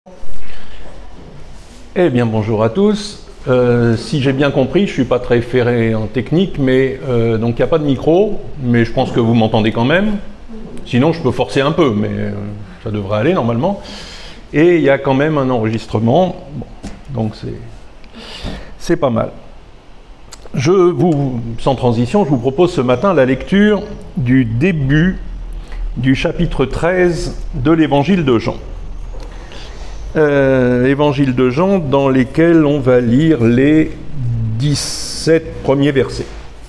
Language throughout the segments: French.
Eh bien, bonjour à tous. Si j'ai bien compris, je ne suis pas très ferré en technique, mais donc il n'y a pas de micro, mais je pense que vous m'entendez quand même. Sinon, je peux forcer un peu, mais ça devrait aller normalement. Et il y a quand même un enregistrement, bon, donc c'est pas mal. Sans transition, je vous propose ce matin la lecture du début du chapitre 13 de l'Évangile de Jean. Évangile de Jean, dans lesquels on va lire les 17 premiers versets.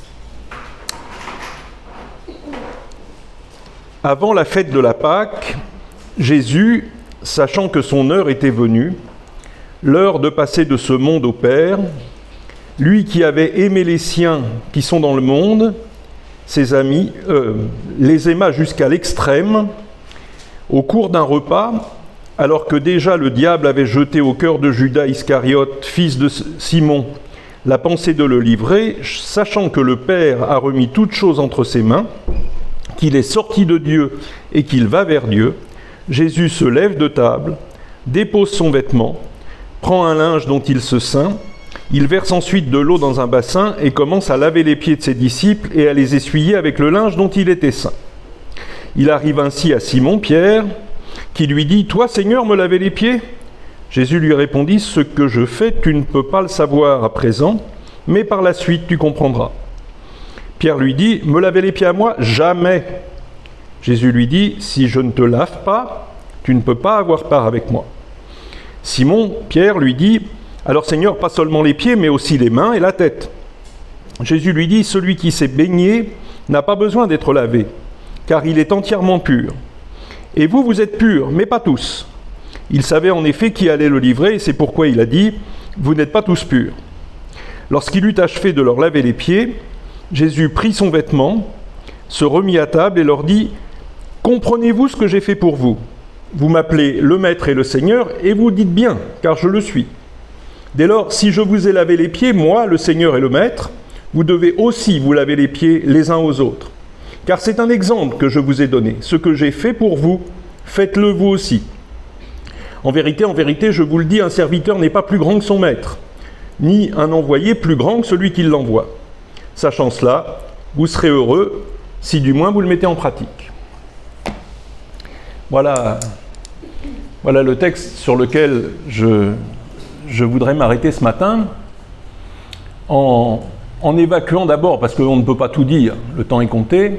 Avant la fête de la Pâque, Jésus, sachant que son heure était venue, l'heure de passer de ce monde au Père, lui qui avait aimé les siens qui sont dans le monde, ses amis, les aima jusqu'à l'extrême, au cours d'un repas, alors que déjà le diable avait jeté au cœur de Judas Iscariote, fils de Simon, la pensée de le livrer, sachant que le Père a remis toutes choses entre ses mains, qu'il est sorti de Dieu et qu'il va vers Dieu, Jésus se lève de table, dépose son vêtement, prend un linge dont il se ceint, il verse ensuite de l'eau dans un bassin et commence à laver les pieds de ses disciples et à les essuyer avec le linge dont il était ceint. Il arrive ainsi à Simon, Pierre, qui lui dit « Toi, Seigneur, me laver les pieds ?» Jésus lui répondit « Ce que je fais, tu ne peux pas le savoir à présent, mais par la suite tu comprendras. » Pierre lui dit « Me laver les pieds à moi? Jamais !» Jésus lui dit « Si je ne te lave pas, tu ne peux pas avoir part avec moi. » Simon, Pierre lui dit « Alors Seigneur, pas seulement les pieds, mais aussi les mains et la tête. » Jésus lui dit « Celui qui s'est baigné n'a pas besoin d'être lavé, car il est entièrement pur. Et vous, vous êtes purs, mais pas tous. » Il savait en effet qui allait le livrer, et c'est pourquoi il a dit « Vous n'êtes pas tous purs. » Lorsqu'il eut achevé de leur laver les pieds, Jésus prit son vêtement, se remit à table et leur dit « Comprenez-vous ce que j'ai fait pour vous? Vous m'appelez le Maître et le Seigneur, et vous dites bien, car je le suis. Dès lors, si je vous ai lavé les pieds, moi, le Seigneur et le Maître, vous devez aussi vous laver les pieds les uns aux autres. Car c'est un exemple que je vous ai donné. Ce que j'ai fait pour vous, faites-le vous aussi. En vérité, je vous le dis, un serviteur n'est pas plus grand que son maître, ni un envoyé plus grand que celui qui l'envoie. Sachant cela, vous serez heureux si du moins vous le mettez en pratique. » Voilà le texte sur lequel je voudrais m'arrêter ce matin, en évacuant d'abord, parce qu'on ne peut pas tout dire, le temps est compté.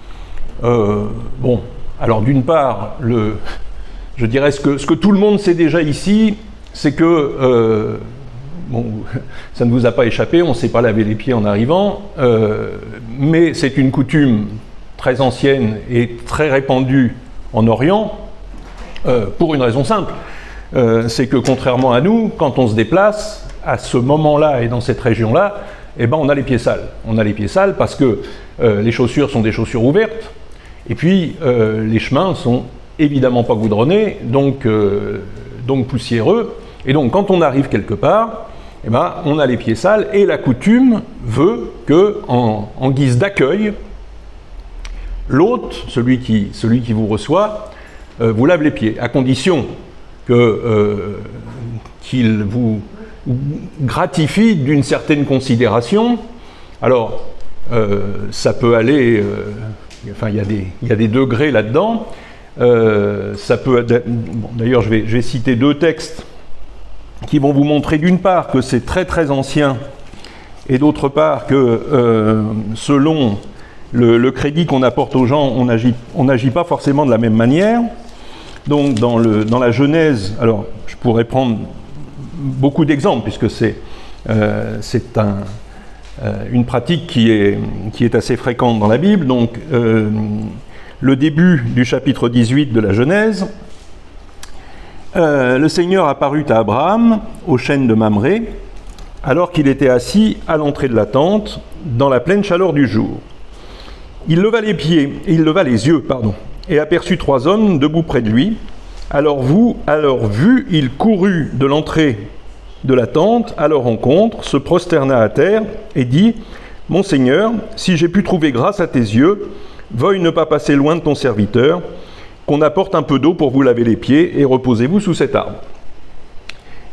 Alors d'une part, je dirais ce que tout le monde sait déjà ici, c'est que, ça ne vous a pas échappé, on ne s'est pas lavé les pieds en arrivant, mais c'est une coutume très ancienne et très répandue en Orient, pour une raison simple, c'est que contrairement à nous, quand on se déplace, à ce moment-là et dans cette région-là, on a les pieds sales. On a les pieds sales parce que les chaussures sont des chaussures ouvertes, et puis les chemins sont évidemment pas goudronnés, donc poussiéreux, et donc quand on arrive quelque part, on a les pieds sales, et la coutume veut que, en guise d'accueil, l'hôte, celui qui vous reçoit, vous lave les pieds, à condition qu'il vous gratifie d'une certaine considération. Alors, ça peut aller, il y a des degrés là-dedans. D'ailleurs, je vais citer deux textes qui vont vous montrer d'une part que c'est très très ancien, et d'autre part que selon le crédit qu'on apporte aux gens, on n'agit pas forcément de la même manière. Donc dans la Genèse, alors je pourrais prendre beaucoup d'exemples, puisque c'est une pratique qui est assez fréquente dans la Bible. Donc, le début du chapitre 18 de la Genèse, le Seigneur apparut à Abraham au chêne de Mamré, alors qu'il était assis à l'entrée de la tente, dans la pleine chaleur du jour. Il leva les yeux, et aperçut 3 hommes debout près de lui. À leur vue, il courut de l'entrée de la tente à leur rencontre, se prosterna à terre et dit « Mon Seigneur, si j'ai pu trouver grâce à tes yeux, veuille ne pas passer loin de ton serviteur, qu'on apporte un peu d'eau pour vous laver les pieds et reposez-vous sous cet arbre. »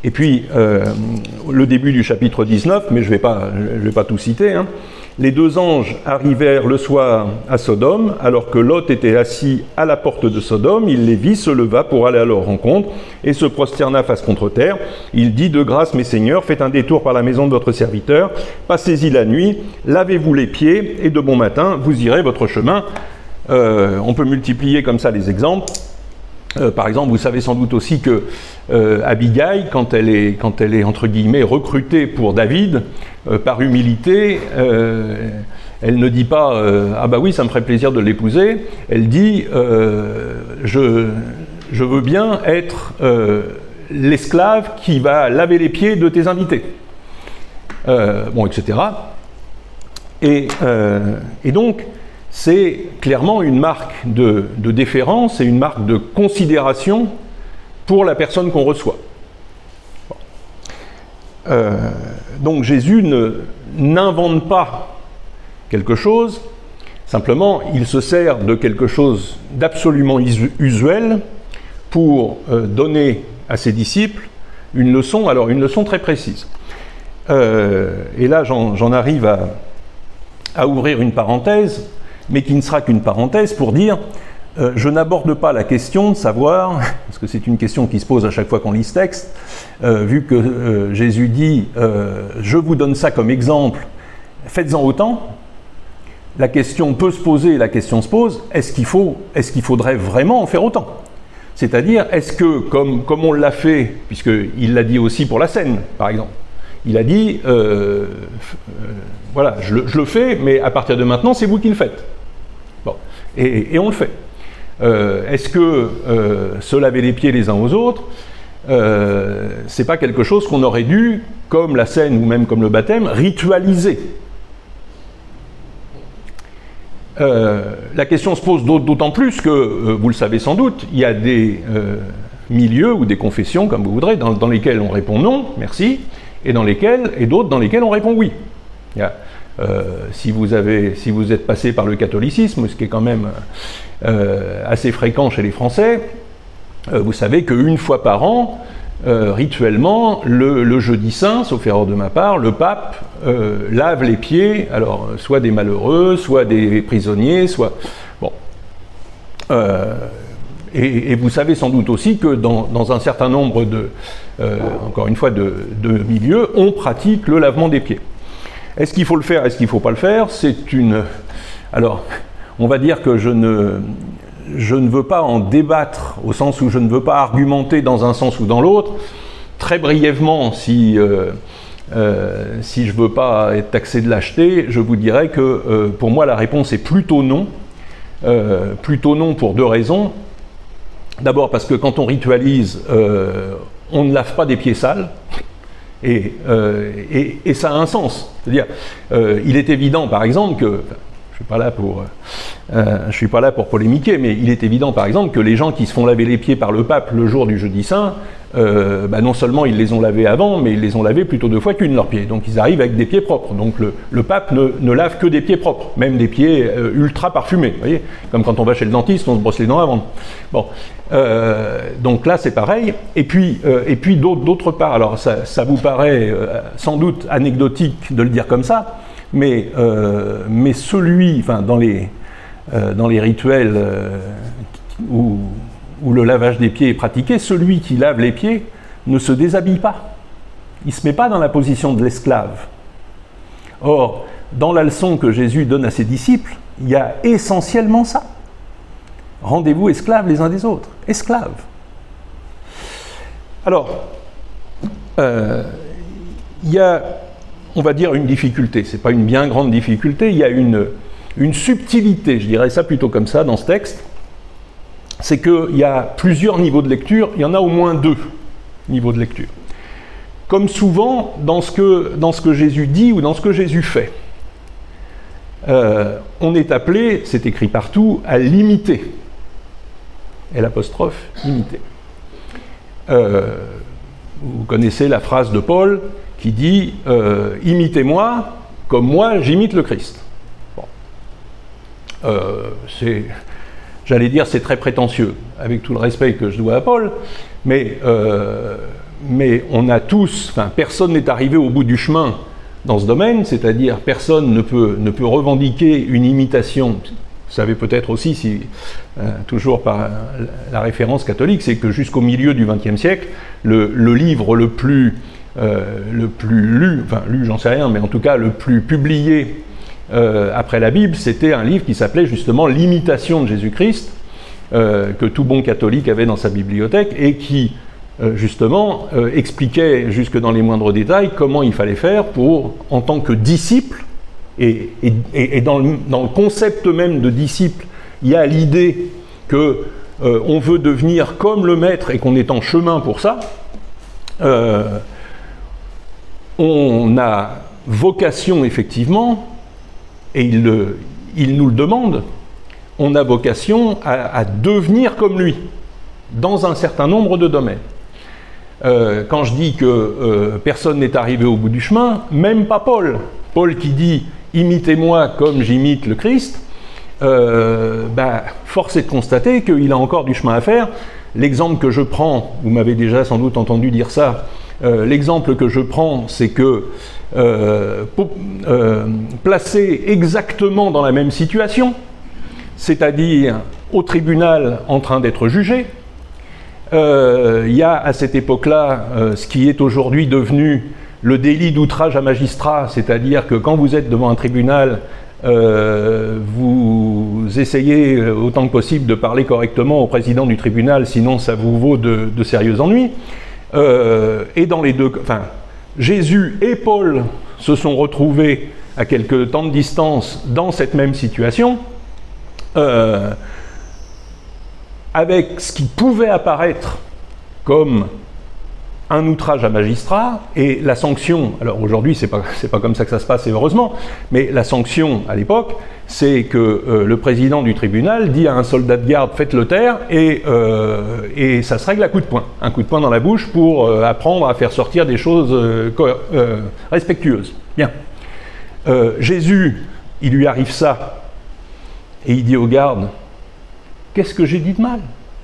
Et puis, le début du chapitre 19, mais je vais pas tout citer, hein. Les deux anges arrivèrent le soir à Sodome, alors que Lot était assis à la porte de Sodome. Il les vit, se leva pour aller à leur rencontre, et se prosterna face contre terre. Il dit, de grâce, mes seigneurs, faites un détour par la maison de votre serviteur, passez-y la nuit, lavez-vous les pieds, et de bon matin, vous irez votre chemin. On peut multiplier comme ça les exemples. Par exemple, vous savez sans doute aussi que Abigail, quand elle est entre guillemets recrutée pour David, par humilité, elle ne dit pas ah bah oui, ça me ferait plaisir de l'épouser. Elle dit je veux bien être l'esclave qui va laver les pieds de tes invités, etc. Et donc c'est clairement une marque de déférence et une marque de considération pour la personne qu'on reçoit. Donc Jésus n'invente pas quelque chose, simplement il se sert de quelque chose d'absolument usuel pour donner à ses disciples une leçon très précise. Et là j'en arrive à ouvrir une parenthèse, mais qui ne sera qu'une parenthèse pour dire je n'aborde pas la question de savoir, parce que c'est une question qui se pose à chaque fois qu'on lit ce texte, vu que Jésus dit je vous donne ça comme exemple, faites-en autant. La question peut se poser, la question se pose, est-ce qu'il faudrait vraiment en faire autant? C'est-à-dire, est-ce que, comme on l'a fait, puisqu'il l'a dit aussi pour la scène, par exemple, il a dit, voilà, je le fais, mais à partir de maintenant, c'est vous qui le faites. Bon, et on le fait. Est-ce que se laver les pieds les uns aux autres, c'est pas quelque chose qu'on aurait dû, comme la scène ou même comme le baptême, ritualiser? La question se pose d'autant plus que, vous le savez sans doute, il y a des milieux ou des confessions, comme vous voudrez, dans lesquels on répond non, merci, et d'autres dans lesquels on répond oui. Si vous êtes passé par le catholicisme, ce qui est quand même assez fréquent chez les Français, vous savez qu'une fois par an, rituellement, le jeudi saint, sauf erreur de ma part, le pape lave les pieds, alors soit des malheureux, soit des prisonniers, soit... Bon. Et vous savez sans doute aussi que dans un certain nombre encore une fois, de milieux, on pratique le lavement des pieds. Est-ce qu'il faut le faire, est-ce qu'il ne faut pas le faire? Alors, on va dire que je ne veux pas en débattre, au sens où je ne veux pas argumenter dans un sens ou dans l'autre. Très brièvement, si je ne veux pas être taxé de lâcheté, je vous dirais que pour moi la réponse est plutôt non. Plutôt non pour deux raisons. D'abord parce que quand on ritualise, on ne lave pas des pieds sales. Et ça a un sens. C'est-à-dire, il est évident, par exemple, que... je suis pas là pour polémiquer, mais il est évident, par exemple, que les gens qui se font laver les pieds par le pape le jour du jeudi saint, non seulement ils les ont lavés avant, mais ils les ont lavés plutôt 2 fois qu'une, leurs pieds. Donc ils arrivent avec des pieds propres. Donc le pape ne lave que des pieds propres, même des pieds ultra parfumés. Vous voyez, comme quand on va chez le dentiste, on se brosse les dents avant. Bon, donc là c'est pareil. Et puis d'autre part, alors ça vous paraît sans doute anecdotique de le dire comme ça, mais dans les rituels où le lavage des pieds est pratiqué, celui qui lave les pieds ne se déshabille pas. Il ne se met pas dans la position de l'esclave. Or, dans la leçon que Jésus donne à ses disciples, il y a essentiellement ça. Rendez-vous esclaves les uns des autres. Esclaves. Alors, il y a, on va dire, une difficulté. Ce n'est pas une bien grande difficulté, il y a une subtilité, je dirais ça plutôt comme ça, dans ce texte. C'est qu'il y a plusieurs niveaux de lecture, il y en a au moins 2 niveaux de lecture. Comme souvent dans ce que Jésus dit ou dans ce que Jésus fait. On est appelé, c'est écrit partout, à l'imiter. Et l'apostrophe, imiter. Vous connaissez la phrase de Paul qui dit « Imitez-moi comme moi j'imite le Christ ». Bon. J'allais dire c'est très prétentieux, avec tout le respect que je dois à Paul, mais mais on a tous, personne n'est arrivé au bout du chemin dans ce domaine, c'est-à-dire personne ne peut revendiquer une imitation. Vous savez peut-être aussi, toujours par la référence catholique, c'est que jusqu'au milieu du XXe siècle, le livre le plus lu, j'en sais rien, mais en tout cas le plus publié après la Bible, c'était un livre qui s'appelait justement L'imitation de Jésus-Christ, que tout bon catholique avait dans sa bibliothèque, et qui justement expliquait jusque dans les moindres détails comment il fallait faire pour, en tant que disciple, et dans le concept même de disciple, il y a l'idée que on veut devenir comme le maître et qu'on est en chemin pour ça. On a vocation effectivement, et il nous le demande, on a vocation à devenir comme lui, dans un certain nombre de domaines. Quand je dis que personne n'est arrivé au bout du chemin, même pas Paul. Paul qui dit « Imitez-moi comme j'imite le Christ », force est de constater qu'il a encore du chemin à faire. L'exemple que je prends, vous m'avez déjà sans doute entendu dire ça, l'exemple que je prends, c'est que placé exactement dans la même situation, c'est-à-dire au tribunal en train d'être jugé, il y a à cette époque-là ce qui est aujourd'hui devenu le délit d'outrage à magistrat, c'est-à-dire que quand vous êtes devant un tribunal, vous essayez autant que possible de parler correctement au président du tribunal, sinon ça vous vaut de sérieux ennuis. Et dans les deux, Jésus et Paul se sont retrouvés à quelque temps de distance dans cette même situation, avec ce qui pouvait apparaître comme un outrage à magistrat, et la sanction, alors aujourd'hui c'est pas comme ça que ça se passe, et heureusement, mais la sanction à l'époque, c'est que le président du tribunal dit à un soldat de garde « faites-le taire » et ça se règle à coup de poing. Un coup de poing dans la bouche pour apprendre à faire sortir des choses respectueuses. Bien. Jésus, il lui arrive ça, et il dit aux gardes « Qu'est-ce que j'ai dit de mal ?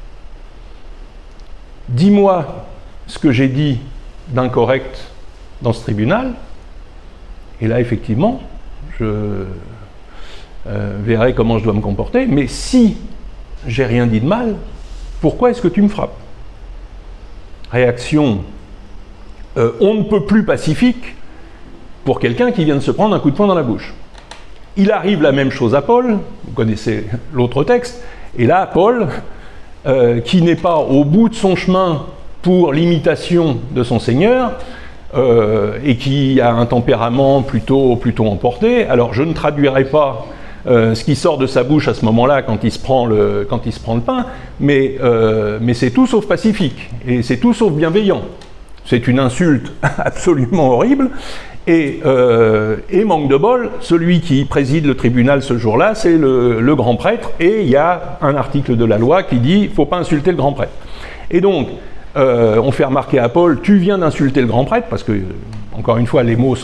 Dis-moi ce que j'ai dit d'incorrect dans ce tribunal, et là, effectivement, je verrai comment je dois me comporter, mais si j'ai rien dit de mal, pourquoi est-ce que tu me frappes ? » Réaction on ne peut plus pacifique pour quelqu'un qui vient de se prendre un coup de poing dans la bouche. Il arrive la même chose à Paul, vous connaissez l'autre texte, et là, Paul, qui n'est pas au bout de son chemin pour l'imitation de son Seigneur, et qui a un tempérament plutôt emporté, alors je ne traduirai pas ce qui sort de sa bouche à ce moment-là quand il se prend le pain, mais c'est tout sauf pacifique, et c'est tout sauf bienveillant. C'est une insulte absolument horrible, et manque de bol, celui qui préside le tribunal ce jour-là, c'est le grand prêtre, et il y a un article de la loi qui dit « il ne faut pas insulter le grand prêtre ». Et donc, on fait remarquer à Paul « tu viens d'insulter le grand prêtre », parce que, encore une fois, les mots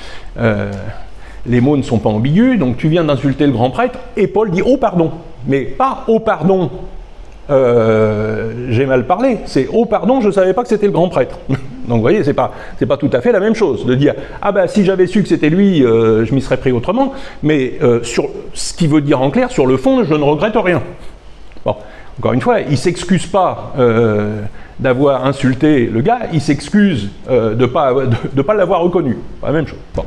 ne sont pas ambigus, donc « tu viens d'insulter le grand prêtre », et Paul dit « oh pardon », mais pas « oh pardon ». J'ai mal parlé, c'est « oh pardon, je ne savais pas que c'était le grand prêtre ». Donc vous voyez, c'est pas tout à fait la même chose de dire « ah ben si j'avais su que c'était lui, je m'y serais pris autrement », mais sur ce qui veut dire en clair, sur le fond, je ne regrette rien. Bon, encore une fois, il ne s'excuse pas d'avoir insulté le gars, il s'excuse de pas l'avoir reconnu. Pas la même chose. Bon.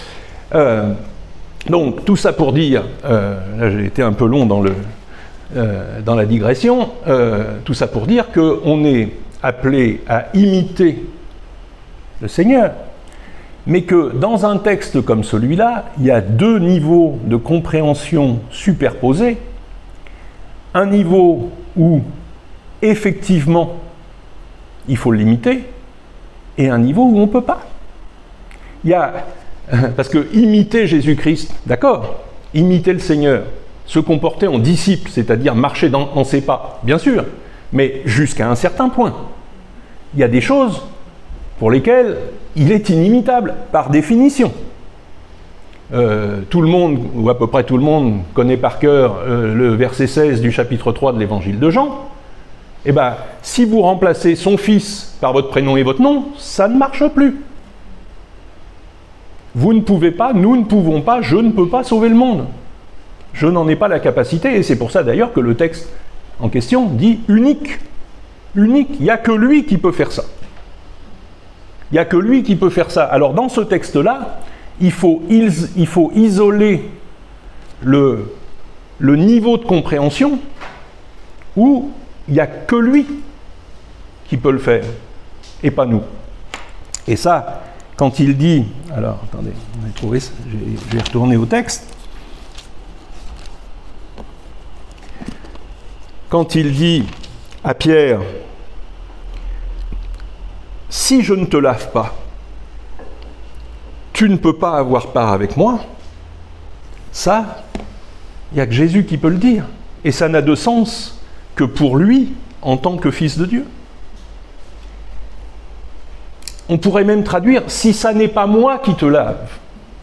Donc tout ça pour dire, là j'ai été un peu long dans la digression, tout ça pour dire qu'on est appelé à imiter le Seigneur, mais que dans un texte comme celui-là, il y a deux niveaux de compréhension superposés. Un niveau où, effectivement, il faut l'imiter, et un niveau où on ne peut pas. Il y a, parce que imiter Jésus-Christ, d'accord, imiter le Seigneur, se comporter en disciple, c'est-à-dire marcher dans ses pas, bien sûr, mais jusqu'à un certain point. Il y a des choses pour lesquelles il est inimitable, par définition. Tout le monde, ou à peu près tout le monde, connaît par cœur le verset 16 du chapitre 3 de l'évangile de Jean. Eh bien, si vous remplacez son fils par votre prénom et votre nom, ça ne marche plus. Vous ne pouvez pas, nous ne pouvons pas, je ne peux pas sauver le monde. Je n'en ai pas la capacité, et c'est pour ça d'ailleurs que le texte en question dit unique. Unique, il n'y a que lui qui peut faire ça. Il n'y a que lui qui peut faire ça. Alors dans ce texte-là, il faut isoler le niveau de compréhension où il n'y a que lui qui peut le faire, et pas nous. Et ça, quand il dit... Alors, attendez, on va trouver ça, je vais retourner au texte. Quand il dit à Pierre, « Si je ne te lave pas, tu ne peux pas avoir part avec moi », ça, il n'y a que Jésus qui peut le dire. Et ça n'a de sens que pour lui, en tant que fils de Dieu. On pourrait même traduire « Si ça n'est pas moi qui te lave,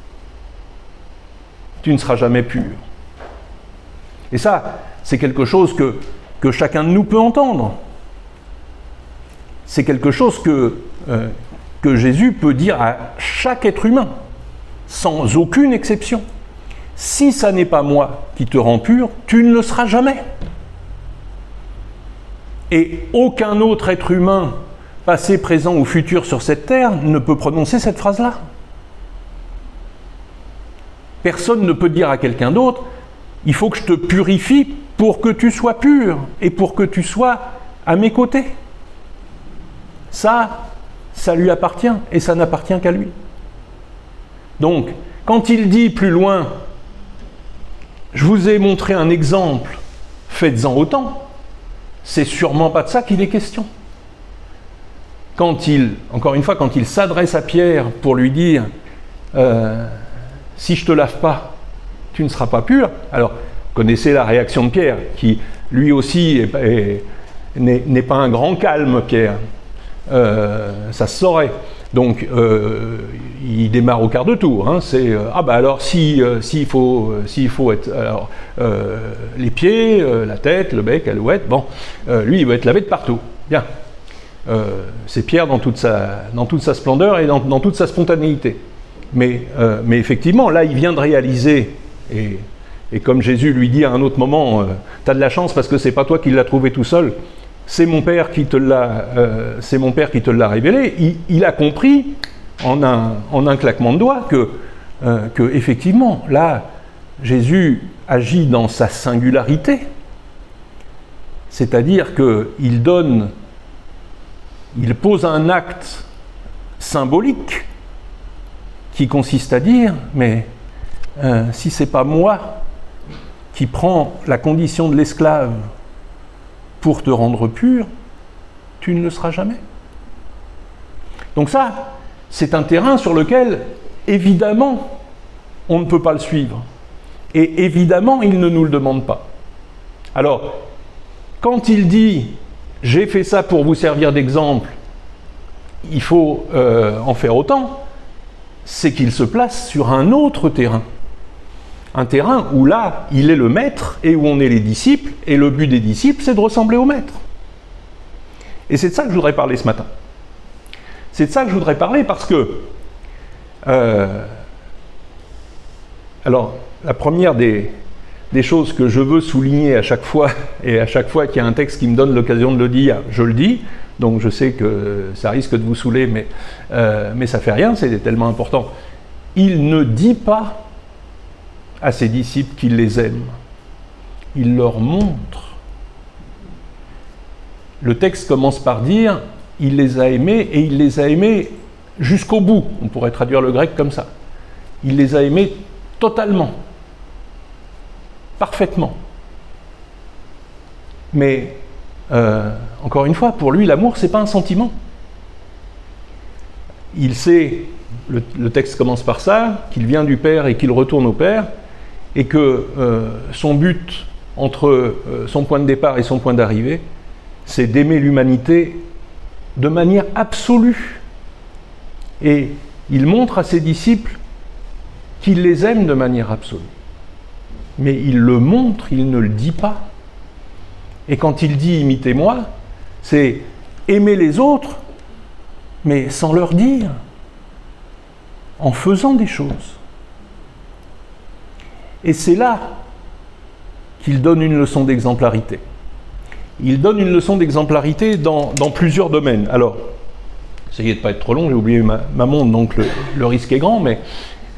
tu ne seras jamais pur ». Et ça, c'est quelque chose que chacun de nous peut entendre. C'est quelque chose que Jésus peut dire à chaque être humain, sans aucune exception. Si ça n'est pas moi qui te rend pur, tu ne le seras jamais. Et aucun autre être humain, passé, présent ou futur sur cette terre, ne peut prononcer cette phrase-là. Personne ne peut dire à quelqu'un d'autre, il faut que je te purifie pour que tu sois pur et pour que tu sois à mes côtés. Ça lui appartient et ça n'appartient qu'à lui. Donc, quand il dit plus loin, je vous ai montré un exemple, faites-en autant, c'est sûrement pas de ça qu'il est question. Encore une fois, quand il s'adresse à Pierre pour lui dire si je te lave pas, tu ne seras pas pur. Alors, connaissez la réaction de Pierre, qui lui aussi n'est pas un grand calme, Pierre. Ça se saurait. Donc, il démarre au quart de tour. Hein. C'est alors s'il faut être alors les pieds, la tête, le bec, l'alouette. Bon, lui, il va être lavé de partout. Bien. C'est Pierre dans toute sa splendeur et dans toute sa spontanéité. Mais effectivement, là, il vient de réaliser, et comme Jésus lui dit à un autre moment, t'as de la chance parce que c'est pas toi qui l'as trouvé tout seul, c'est mon Père qui te l'a révélé. Il a compris en un claquement de doigts que effectivement, là, Jésus agit dans sa singularité, c'est-à-dire qu'il pose un acte symbolique qui consiste à dire, mais si c'est pas moi qui prends la condition de l'esclave pour te rendre pur, tu ne le seras jamais. Donc ça, c'est un terrain sur lequel, évidemment, on ne peut pas le suivre. Et évidemment, il ne nous le demande pas. Alors, quand il dit « j'ai fait ça pour vous servir d'exemple, il faut en faire autant », c'est qu'il se place sur un autre terrain. Un terrain où là, il est le maître et où on est les disciples, et le but des disciples, c'est de ressembler au maître. Et c'est de ça que je voudrais parler ce matin. C'est de ça que je voudrais parler parce que... alors, la première des choses que je veux souligner à chaque fois, et à chaque fois qu'il y a un texte qui me donne l'occasion de le dire, je le dis, donc je sais que ça risque de vous saouler, mais ça fait rien, c'est tellement important. Il ne dit pas à ses disciples qu'il les aime. Il leur montre. Le texte commence par dire « il les a aimés » et il les a aimés jusqu'au bout. On pourrait traduire le grec comme ça. Il les a aimés totalement, parfaitement. Mais, encore une fois, pour lui, l'amour, c'est pas un sentiment. Il sait, le texte commence par ça, qu'il vient du Père et qu'il retourne au Père, et que son but entre son point de départ et son point d'arrivée, c'est d'aimer l'humanité de manière absolue. Et il montre à ses disciples qu'il les aime de manière absolue. Mais il le montre, il ne le dit pas. Et quand il dit « imitez-moi », C'est aimer les autres, mais sans leur dire, en faisant des choses. Et c'est là qu'il donne une leçon d'exemplarité. Il donne une leçon d'exemplarité dans plusieurs domaines. Alors, essayez de ne pas être trop long, j'ai oublié ma montre, donc le risque est grand, mais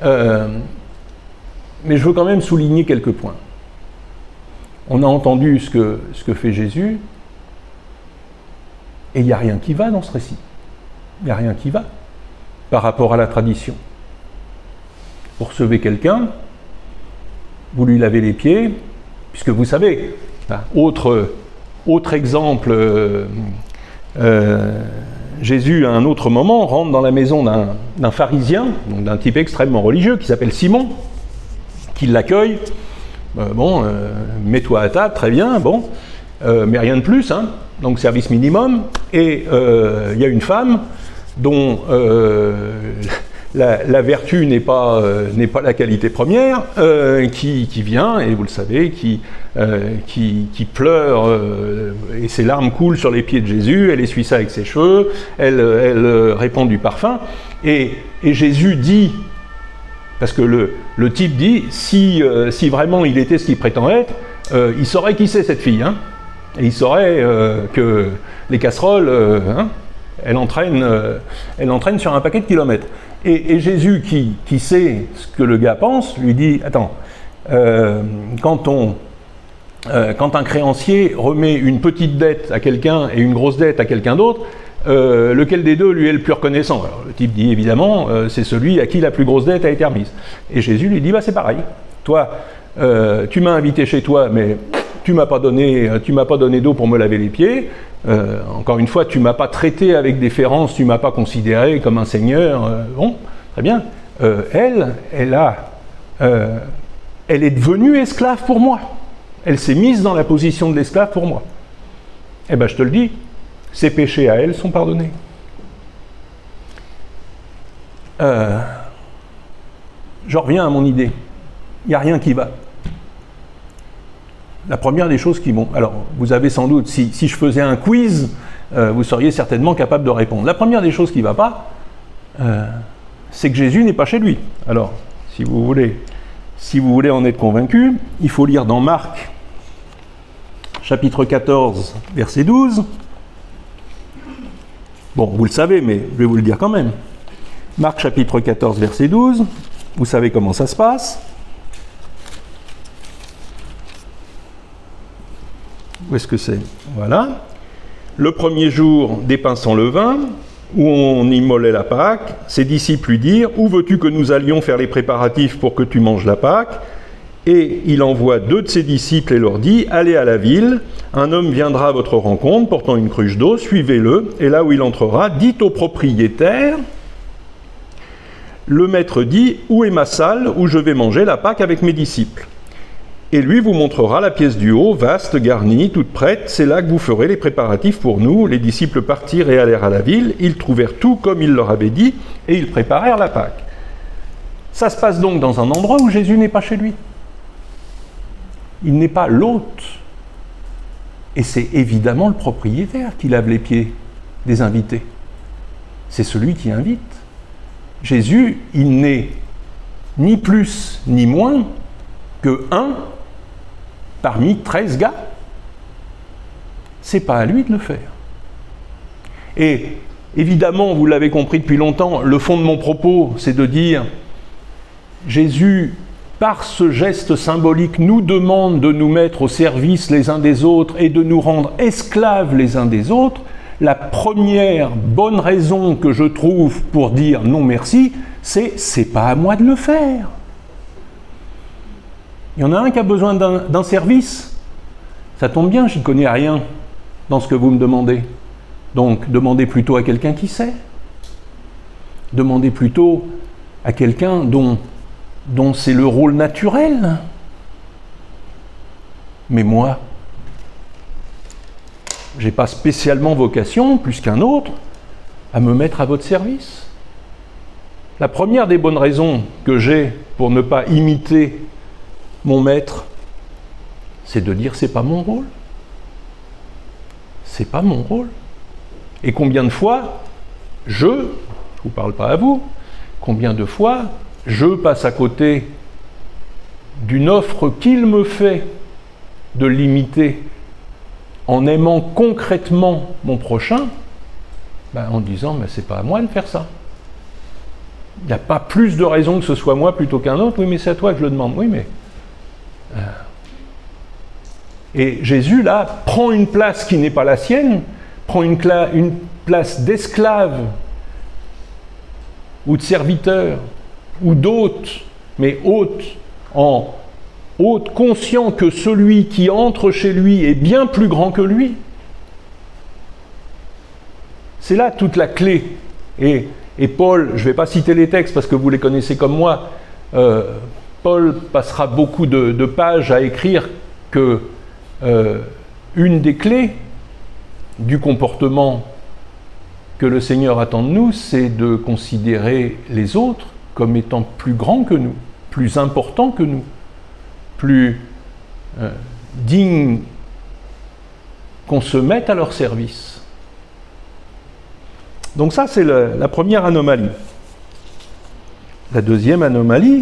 je veux quand même souligner quelques points. On a entendu ce que fait Jésus, et il n'y a rien qui va dans ce récit. Il n'y a rien qui va par rapport à la tradition. Vous recevez quelqu'un, vous lui lavez les pieds, puisque vous savez, autre exemple, Jésus, à un autre moment, rentre dans la maison d'un pharisien, donc d'un type extrêmement religieux, qui s'appelle Simon, qui l'accueille. Mets-toi à table, très bien, mais rien de plus, hein, donc service minimum. Et il y a une femme dont la vertu n'est pas la qualité première, qui vient, et vous le savez, qui pleure, et ses larmes coulent sur les pieds de Jésus, elle essuie ça avec ses cheveux, elle répand du parfum, et Jésus dit, parce que le type dit, si vraiment il était ce qu'il prétend être, il saurait qui c'est cette fille, hein, et il saurait que les casseroles, elle entraîne sur un paquet de kilomètres. Et Jésus, qui sait ce que le gars pense, lui dit, attends, quand un créancier remet une petite dette à quelqu'un et une grosse dette à quelqu'un d'autre, lequel des deux lui est le plus reconnaissant? Alors, le type dit évidemment, c'est celui à qui la plus grosse dette a été remise. Et Jésus lui dit, c'est pareil. Toi, tu m'as invité chez toi, mais tu m'as pas donné d'eau pour me laver les pieds. Encore une fois, tu m'as pas traité avec déférence, tu m'as pas considéré comme un seigneur. Très bien. Elle est devenue esclave pour moi. Elle s'est mise dans la position de l'esclave pour moi. Eh bien, je te le dis, ses péchés à elle sont pardonnés. Je reviens à mon idée. Il n'y a rien qui va. La première des choses qui vont... Alors, vous avez sans doute, si je faisais un quiz, vous seriez certainement capable de répondre. La première des choses qui ne va pas, c'est que Jésus n'est pas chez lui. Alors, si vous voulez en être convaincu, il faut lire dans Marc, chapitre 14, verset 12. Bon, vous le savez, mais je vais vous le dire quand même. Marc, chapitre 14, verset 12. Vous savez comment ça se passe. Où est-ce que c'est? Voilà. Le premier jour des pains sans levain, où on immolait la Pâque, ses disciples lui dirent « Où veux-tu que nous allions faire les préparatifs pour que tu manges la Pâque ?» Et il envoie 2 de ses disciples et leur dit « Allez à la ville, un homme viendra à votre rencontre portant une cruche d'eau, suivez-le, et là où il entrera, dites au propriétaire, le maître dit « Où est ma salle où je vais manger la Pâque avec mes disciples ?» Et lui vous montrera la pièce du haut, vaste, garnie, toute prête, c'est là que vous ferez les préparatifs pour nous. Les disciples partirent et allèrent à la ville, ils trouvèrent tout comme il leur avait dit, et ils préparèrent la Pâque. Ça se passe donc dans un endroit où Jésus n'est pas chez lui. Il n'est pas l'hôte. Et c'est évidemment le propriétaire qui lave les pieds des invités. C'est celui qui invite. Jésus, il n'est ni plus ni moins que un parmi 13 gars. C'est pas à lui de le faire. Et évidemment, vous l'avez compris depuis longtemps, le fond de mon propos, c'est de dire Jésus, par ce geste symbolique, nous demande de nous mettre au service les uns des autres et de nous rendre esclaves les uns des autres. La première bonne raison que je trouve pour dire non merci, c'est pas à moi de le faire. Il y en a un qui a besoin d'un service. Ça tombe bien, j'y connais rien dans ce que vous me demandez. Donc, demandez plutôt à quelqu'un qui sait. Demandez plutôt à quelqu'un dont c'est le rôle naturel. Mais moi, je n'ai pas spécialement vocation, plus qu'un autre, à me mettre à votre service. La première des bonnes raisons que j'ai pour ne pas imiter mon maître, c'est de dire c'est pas mon rôle. c'est pas mon rôle. Et combien de fois, je vous parle pas à vous, combien de fois je passe à côté d'une offre qu'il me fait de l'imiter en aimant concrètement mon prochain, en disant c'est pas à moi de faire ça. Il n'y a pas plus de raison que ce soit moi plutôt qu'un autre. Oui, mais c'est à toi que je le demande. Oui, mais... Et Jésus, là, prend une place qui n'est pas la sienne, prend une place d'esclave, ou de serviteur, ou d'hôte, mais hôte, conscient que celui qui entre chez lui est bien plus grand que lui. C'est là toute la clé. Et Paul, je ne vais pas citer les textes parce que vous les connaissez comme moi, Paul passera beaucoup de pages à écrire que une des clés du comportement que le Seigneur attend de nous, c'est de considérer les autres comme étant plus grands que nous, plus importants que nous, plus dignes qu'on se mette à leur service. Donc ça, c'est la première anomalie. La deuxième anomalie,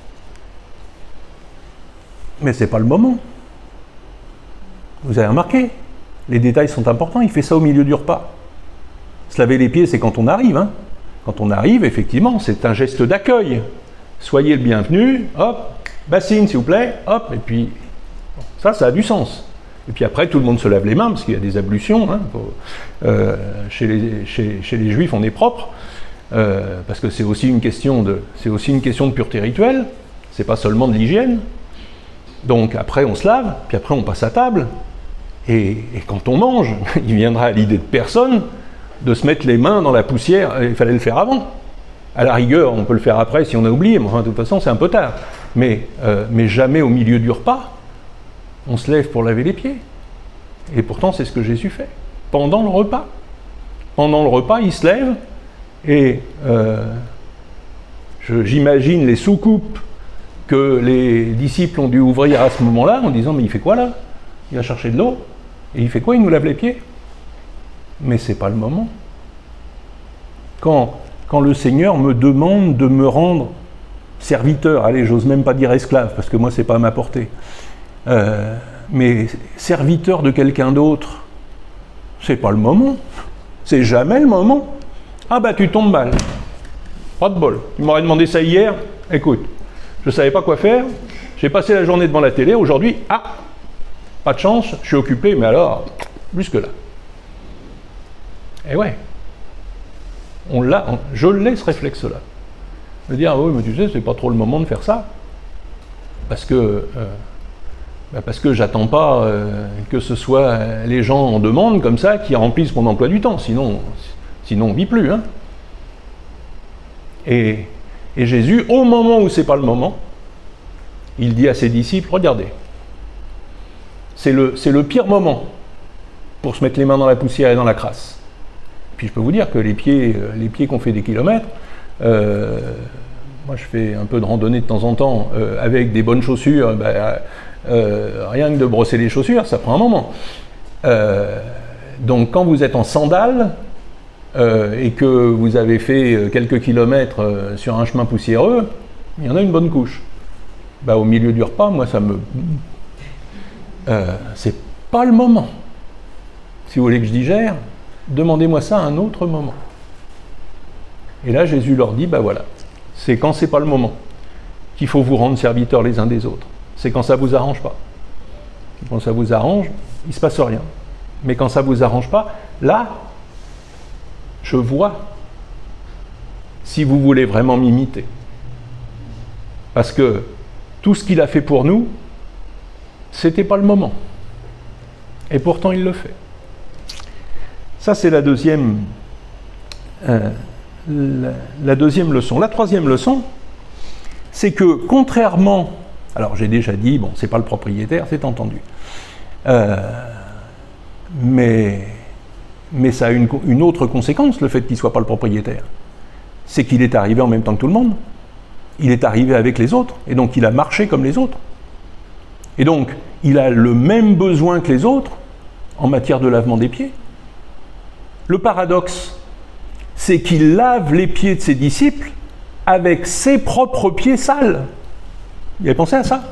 mais c'est pas le moment. Vous avez remarqué, les détails sont importants, il fait ça au milieu du repas. Se laver les pieds, c'est quand on arrive. Hein. Quand on arrive, effectivement, c'est un geste d'accueil. Soyez le bienvenu, hop, bassine s'il vous plaît, hop, et puis ça a du sens. Et puis après, tout le monde se lave les mains, parce qu'il y a des ablutions. Hein, chez les Juifs, on est propre, parce que c'est aussi une question de pureté rituelle, c'est pas seulement de l'hygiène. Donc après, on se lave, puis après, on passe à table. Et quand on mange, il viendra à l'idée de personne de se mettre les mains dans la poussière, il fallait le faire avant. À la rigueur, on peut le faire après si on a oublié, mais enfin, de toute façon, c'est un peu tard. Mais jamais au milieu du repas, on se lève pour laver les pieds. Et pourtant, c'est ce que Jésus fait, pendant le repas. Pendant le repas, il se lève, et j'imagine les soucoupes que les disciples ont dû ouvrir à ce moment-là, en disant, mais il fait quoi là? Il va chercher de l'eau, et il fait quoi? Il nous lave les pieds. Mais c'est pas le moment. Quand le Seigneur me demande de me rendre serviteur, allez, j'ose même pas dire esclave, parce que moi, c'est pas à ma portée, mais serviteur de quelqu'un d'autre, c'est pas le moment. C'est jamais le moment. Ah bah, tu tombes mal. Pas de bol. Tu m'aurais demandé ça hier. Écoute, je savais pas quoi faire. J'ai passé la journée devant la télé. Aujourd'hui, pas de chance, je suis occupé, mais alors, plus que là. Et ouais, je l'ai ce réflexe-là. Me dire, oui, mais tu sais, c'est pas trop le moment de faire ça. Parce que j'attends pas que ce soit les gens en demande comme ça qui remplissent mon emploi du temps. Sinon on vit plus. Hein. Et Jésus, au moment où c'est pas le moment, il dit à ses disciples, regardez, c'est le pire moment pour se mettre les mains dans la poussière et dans la crasse. Puis je peux vous dire que les pieds qu'on fait des kilomètres, moi je fais un peu de randonnée de temps en temps avec des bonnes chaussures, rien que de brosser les chaussures, ça prend un moment. Donc quand vous êtes en sandales et que vous avez fait quelques kilomètres sur un chemin poussiéreux, il y en a une bonne couche. Au milieu du repas, moi ça me... c'est pas le moment. Si vous voulez que je digère, demandez-moi ça à un autre moment. Et là, Jésus leur dit, voilà, c'est quand c'est pas le moment qu'il faut vous rendre serviteurs les uns des autres. C'est quand ça vous arrange pas. Quand ça vous arrange, il se passe rien. Mais quand ça vous arrange pas, là, je vois si vous voulez vraiment m'imiter. Parce que tout ce qu'il a fait pour nous, c'était pas le moment. Et pourtant, il le fait. Ça, c'est la deuxième leçon. La troisième leçon, c'est que contrairement... Alors, j'ai déjà dit, c'est pas le propriétaire, c'est entendu. Mais ça a une autre conséquence, le fait qu'il ne soit pas le propriétaire. C'est qu'il est arrivé en même temps que tout le monde. Il est arrivé avec les autres, et donc il a marché comme les autres. Et donc, il a le même besoin que les autres en matière de lavement des pieds. Le paradoxe, c'est qu'il lave les pieds de ses disciples avec ses propres pieds sales. Vous avez pensé à ça?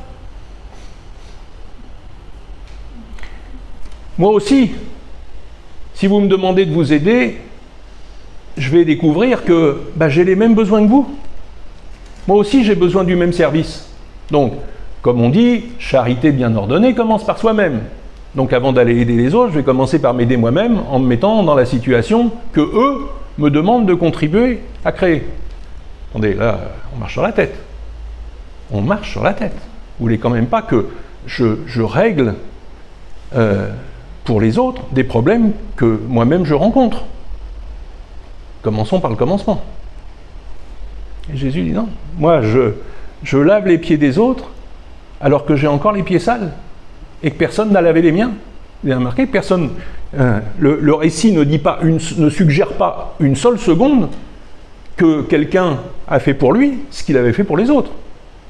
Moi aussi, si vous me demandez de vous aider, je vais découvrir que j'ai les mêmes besoins que vous. Moi aussi, j'ai besoin du même service. Donc, comme on dit, charité bien ordonnée commence par soi-même. Donc, avant d'aller aider les autres, je vais commencer par m'aider moi-même en me mettant dans la situation que eux me demandent de contribuer à créer. Attendez, là, on marche sur la tête. On marche sur la tête. Vous voulez quand même pas que je règle pour les autres des problèmes que moi-même je rencontre. Commençons par le commencement. Et Jésus dit non, moi je lave les pieds des autres alors que j'ai encore les pieds sales et que personne n'a lavé les miens. Vous avez remarqué, personne. Le récit ne suggère pas une seule seconde que quelqu'un a fait pour lui ce qu'il avait fait pour les autres.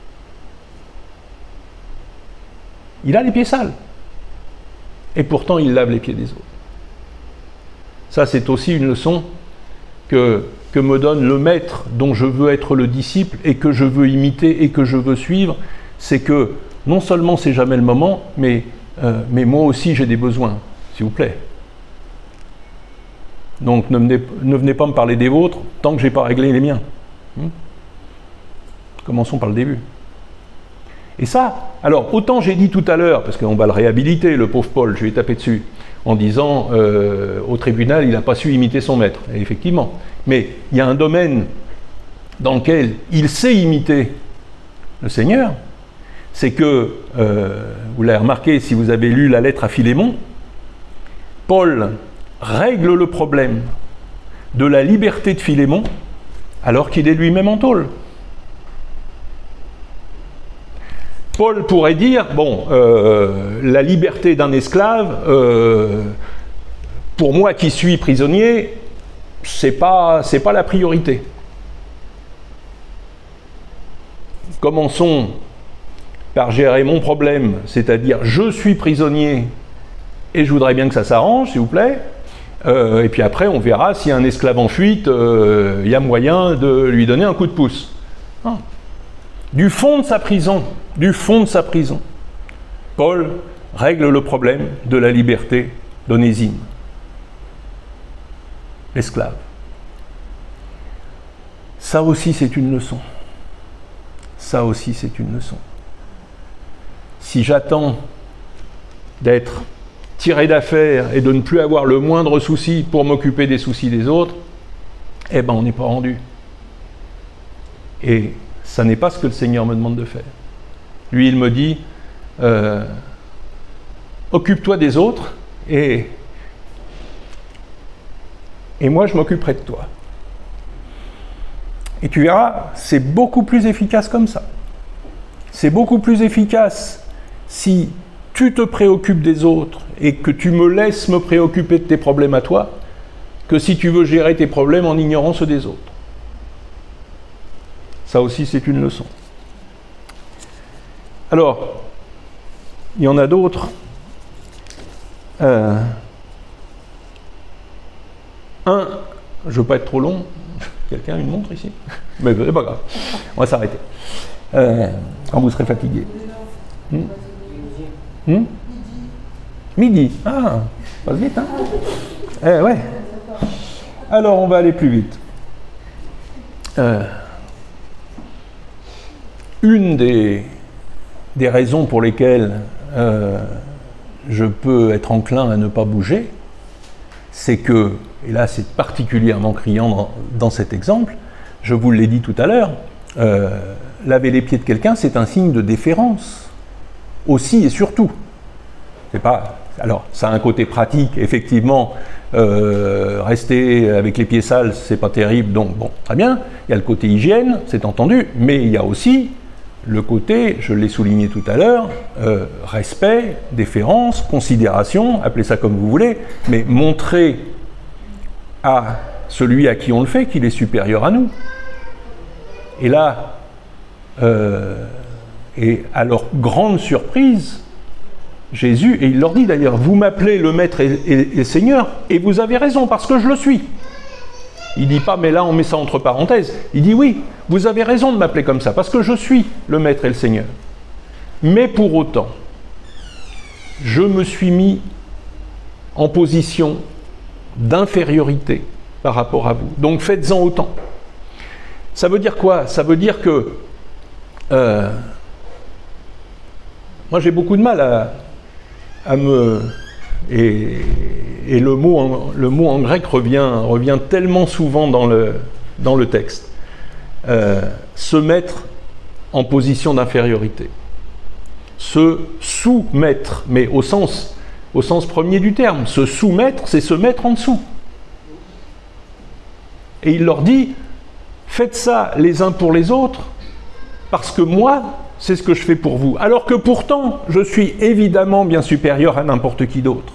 Il a les pieds sales. Et pourtant, il lave les pieds des autres. Ça, c'est aussi une leçon que me donne le maître dont je veux être le disciple et que je veux imiter et que je veux suivre. C'est que non seulement c'est jamais le moment, mais moi aussi j'ai des besoins, s'il vous plaît. Donc ne venez pas me parler des vôtres tant que je n'ai pas réglé les miens. Commençons par le début. Et ça, alors autant j'ai dit tout à l'heure, parce qu'on va le réhabiliter, le pauvre Paul, je vais taper dessus, en disant au tribunal, il n'a pas su imiter son maître. Et effectivement. Mais il y a un domaine dans lequel il sait imiter le Seigneur, c'est que, vous l'avez remarqué si vous avez lu la lettre à Philémon, Paul règle le problème de la liberté de Philémon alors qu'il est lui-même en tôle. Paul pourrait dire, la liberté d'un esclave, pour moi qui suis prisonnier, c'est pas la priorité. Commençons par gérer mon problème, c'est-à-dire je suis prisonnier et je voudrais bien que ça s'arrange, s'il vous plaît. Et puis après, on verra si un esclave en fuite, il y a moyen de lui donner un coup de pouce. Non. Du fond de sa prison, Paul règle le problème de la liberté d'Onésime, l'esclave. Ça aussi, c'est une leçon. Ça aussi, c'est une leçon. Si j'attends d'être tiré d'affaire et de ne plus avoir le moindre souci pour m'occuper des soucis des autres, on n'est pas rendu. Et ça n'est pas ce que le Seigneur me demande de faire. Lui, il me dit, occupe-toi des autres et moi, je m'occuperai de toi. Et tu verras, c'est beaucoup plus efficace comme ça. C'est beaucoup plus efficace si tu te préoccupes des autres et que tu me laisses me préoccuper de tes problèmes à toi, que si tu veux gérer tes problèmes en ignorant ceux des autres. Ça aussi, c'est une leçon. Alors, il y en a d'autres. Je ne veux pas être trop long. Quelqu'un a une montre ici? Mais c'est pas grave. On va s'arrêter. Quand vous serez fatigué. Midi. Ah, passe vite, hein? Ouais. Alors, on va aller plus vite. Une des raisons pour lesquelles je peux être enclin à ne pas bouger, c'est que, et là c'est particulièrement criant dans cet exemple, je vous l'ai dit tout à l'heure, laver les pieds de quelqu'un, c'est un signe de déférence, aussi et surtout. Alors, ça a un côté pratique, effectivement, rester avec les pieds sales, c'est pas terrible, donc bon, très bien, il y a le côté hygiène, c'est entendu, mais il y a aussi le côté, je l'ai souligné tout à l'heure, respect, déférence, considération, appelez ça comme vous voulez, mais montrer à celui à qui on le fait qu'il est supérieur à nous. Et là, et à leur grande surprise, Jésus, et il leur dit d'ailleurs, vous m'appelez le Maître et le Seigneur, et vous avez raison, parce que je le suis. Il ne dit pas, mais là on met ça entre parenthèses. Il dit, oui, vous avez raison de m'appeler comme ça, parce que je suis le Maître et le Seigneur. Mais pour autant, je me suis mis en position d'infériorité par rapport à vous. Donc faites-en autant. Ça veut dire quoi? Ça veut dire que moi j'ai beaucoup de mal à me... Et le mot en grec revient tellement souvent dans le texte. Se mettre en position d'infériorité. Se soumettre, mais au sens premier du terme. Se soumettre, c'est se mettre en dessous. Et il leur dit, faites ça les uns pour les autres, parce que moi, c'est ce que je fais pour vous. Alors que pourtant, je suis évidemment bien supérieur à n'importe qui d'autre.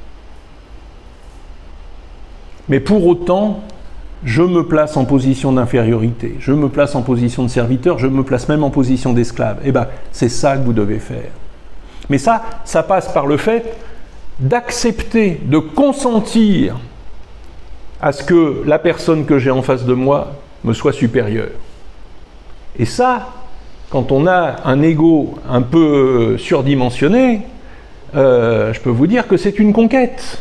Mais pour autant, je me place en position d'infériorité, je me place en position de serviteur, je me place même en position d'esclave. Eh bien, c'est ça que vous devez faire. Mais ça passe par le fait d'accepter, de consentir à ce que la personne que j'ai en face de moi me soit supérieure. Et ça, quand on a un ego un peu surdimensionné, je peux vous dire que c'est une conquête.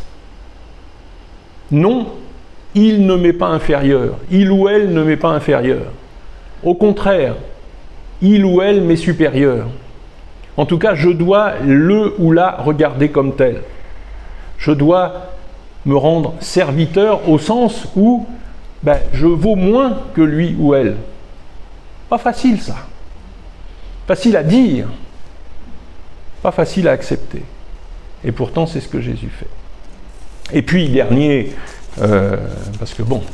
Non, il ne m'est pas inférieur. Il ou elle ne m'est pas inférieur. Au contraire, il ou elle m'est supérieur. En tout cas, je dois le ou la regarder comme tel. Je dois me rendre serviteur au sens où je vaux moins que lui ou elle. Pas facile ça. Facile à dire, pas facile à accepter. Et pourtant, c'est ce que Jésus fait. Et puis, dernier, parce que bon,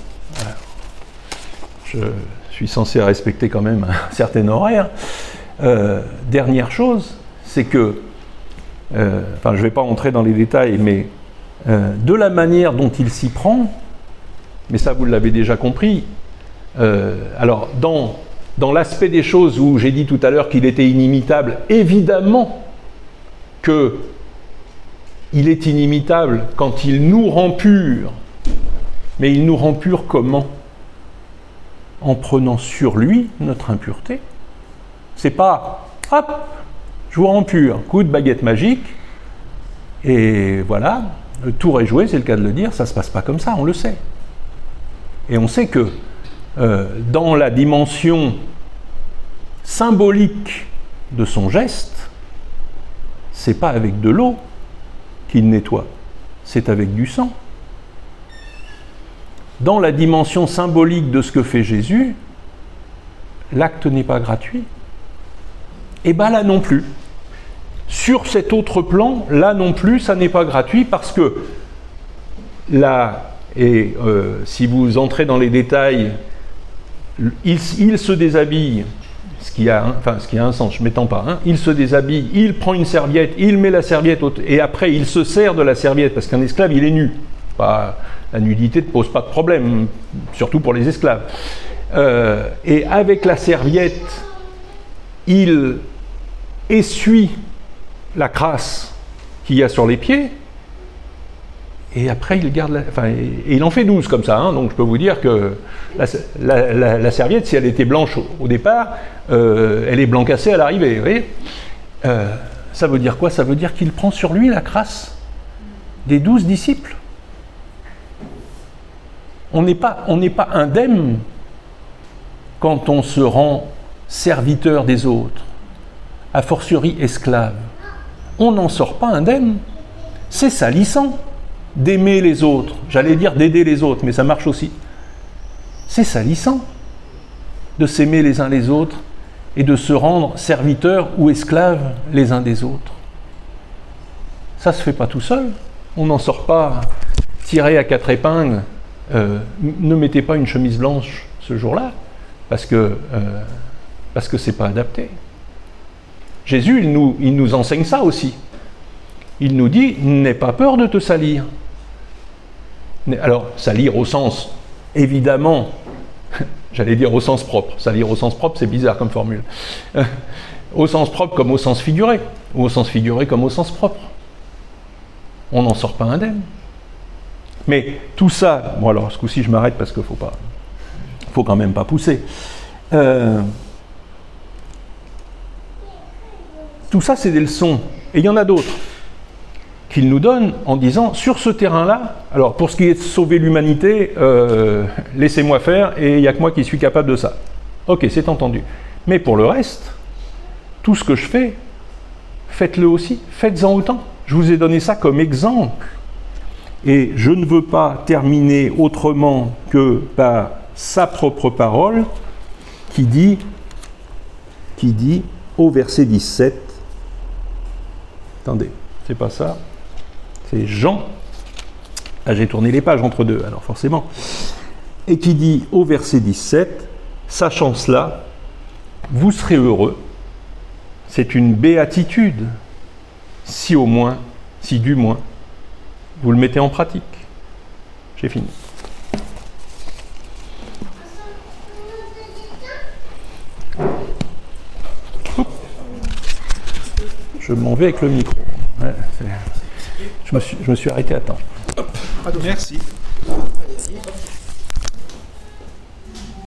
je suis censé respecter quand même un certain horaire. Dernière chose, c'est que, je ne vais pas entrer dans les détails, mais de la manière dont il s'y prend, mais ça vous l'avez déjà compris, alors dans l'aspect des choses où j'ai dit tout à l'heure qu'il était inimitable, évidemment qu'il est inimitable quand il nous rend purs. Mais il nous rend purs comment? En prenant sur lui notre impureté. C'est pas, hop, je vous rends pur, coup de baguette magique, et voilà, le tour est joué, c'est le cas de le dire, ça se passe pas comme ça, on le sait. Et on sait que dans la dimension symbolique de son geste, c'est pas avec de l'eau qu'il nettoie, c'est avec du sang. Dans la dimension symbolique de ce que fait Jésus, l'acte n'est pas gratuit. Et bien là non plus. Sur cet autre plan, là non plus, ça n'est pas gratuit parce que là, et si vous entrez dans les détails, il se déshabille, ce qui a un sens, je ne m'étends pas, il se déshabille, il prend une serviette, il met la serviette, et après il se sert de la serviette, parce qu'un esclave, il est nu. La nudité ne pose pas de problème, surtout pour les esclaves. Et avec la serviette, il essuie la crasse qu'il y a sur les pieds, et après il garde et il en fait 12 comme ça, donc je peux vous dire que la serviette, si elle était blanche au départ, elle est blanc cassée à l'arrivée, vous voyez. Ça veut dire quoi? Ça veut dire qu'il prend sur lui la crasse des 12 disciples. On n'est pas indemne quand on se rend serviteur des autres, a fortiori esclave. On n'en sort pas indemne. C'est salissant d'aimer les autres. J'allais dire d'aider les autres, mais ça marche aussi. C'est salissant de s'aimer les uns les autres et de se rendre serviteurs ou esclaves les uns des autres. Ça ne se fait pas tout seul. On n'en sort pas tiré à 4 épingles. Ne mettez pas une chemise blanche ce jour-là, parce que c'est pas adapté. Jésus, il nous enseigne ça aussi. Il nous dit, n'aie pas peur de te salir. Alors, salir au sens, évidemment, j'allais dire au sens propre. Salir au sens propre, c'est bizarre comme formule. Au sens propre comme au sens figuré, ou au sens figuré comme au sens propre. on n'en sort pas indemne. Mais tout ça, bon alors ce coup-ci je m'arrête parce qu'il faut quand même pas pousser. Tout ça c'est des leçons, et il y en a d'autres qu'il nous donne en disant, sur ce terrain-là, alors pour ce qui est de sauver l'humanité, laissez-moi faire, et il n'y a que moi qui suis capable de ça. Ok, c'est entendu. Mais pour le reste, tout ce que je fais, faites-le aussi, faites-en autant. Je vous ai donné ça comme exemple. Et je ne veux pas terminer autrement que par sa propre parole qui dit au verset 17, attendez, c'est pas ça, c'est Jean, ah, j'ai tourné les pages entre deux, alors forcément, et qui dit au verset 17, sachant cela, vous serez heureux, c'est une béatitude, si du moins, vous le mettez en pratique. J'ai fini. Je m'en vais avec le micro. Ouais, je me suis arrêté à temps. Merci.